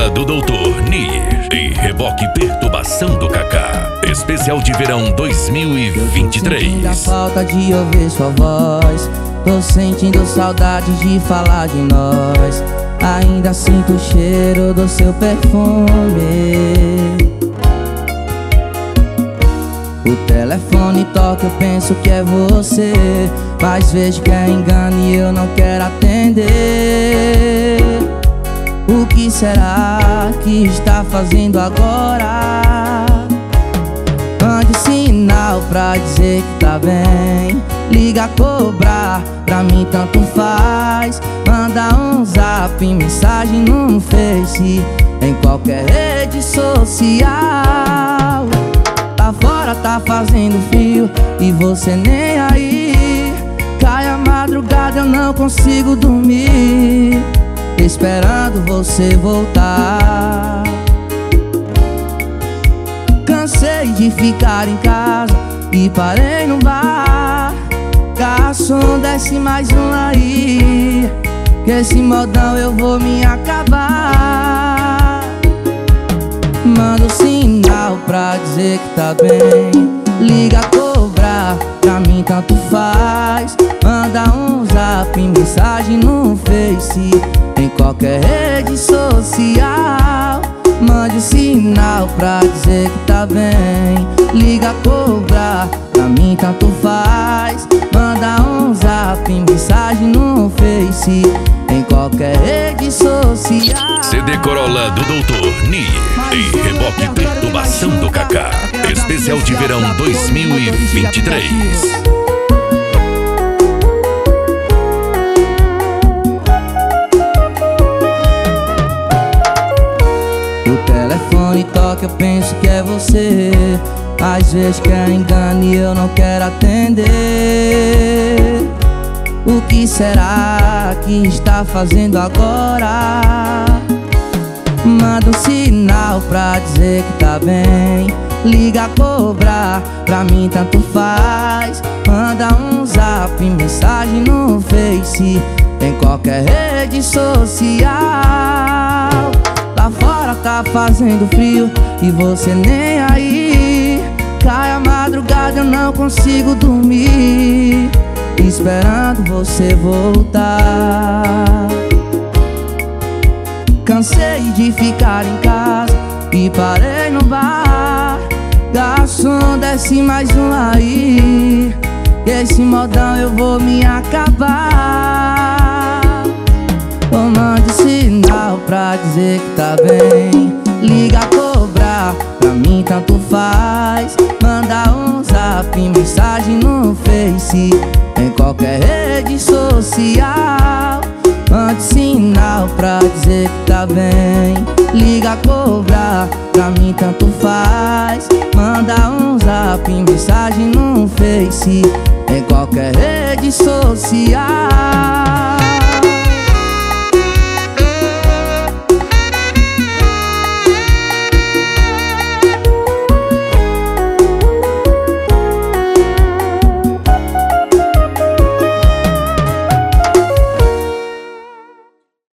Corolla do Dr. Nier e reboque Perturbação do Kaká. Especial de verão 2023. Tô sentindo a falta de ouvir sua voz. Tô sentindo saudade de falar de nós. Ainda sinto o cheiro do seu perfume. O telefone toca, eu penso que é você, mas vejo que é engano e eu não quero atender. O que será que está fazendo agora? Mande sinal pra dizer que tá bem. Liga, cobrar, pra mim tanto faz. Manda um zap, mensagem no Face, em qualquer rede social. Lá fora tá fazendo frio e você nem aí. Cai a madrugada, eu não consigo dormir, esperando você voltar. Cansei de ficar em casa e parei no bar. Garçom, desce mais um aí, que esse modão eu vou me acabar. Manda um sinal pra dizer que tá bem. Liga, cobrar, pra mim tanto faz. Manda um zap, mensagem no Face, em qualquer rede social. Mande um sinal pra dizer que tá bem. Liga, cobrar, pra mim tanto faz. Manda um zap, mensagem no Face, em qualquer rede social. CD Corolla do Dr. Nier e reboque Perturbação do Kaká. Especial de verão 2023. O telefone toca, eu penso que é você, às vezes que é engano e eu não quero atender. O que será que está fazendo agora? Manda um sinal pra dizer que tá bem. Liga, cobrar, pra mim tanto faz. Manda um zap, mensagem no Face, em qualquer rede social. Lá fora tá fazendo frio e você nem aí. Cai a madrugada, eu não consigo dormir, esperando você voltar. Cansei de ficar em casa e parei no bar. Garçom, desce mais um aí, que esse modão eu vou me acabar. Mande sinal pra dizer que tá bem. Liga, cobrar, pra mim tanto faz. Manda um zap, mensagem no Face, em qualquer rede social. Mande sinal pra dizer que tá bem. Liga, cobrar, pra mim tanto faz. Manda um zap, mensagem no Face, em qualquer rede social.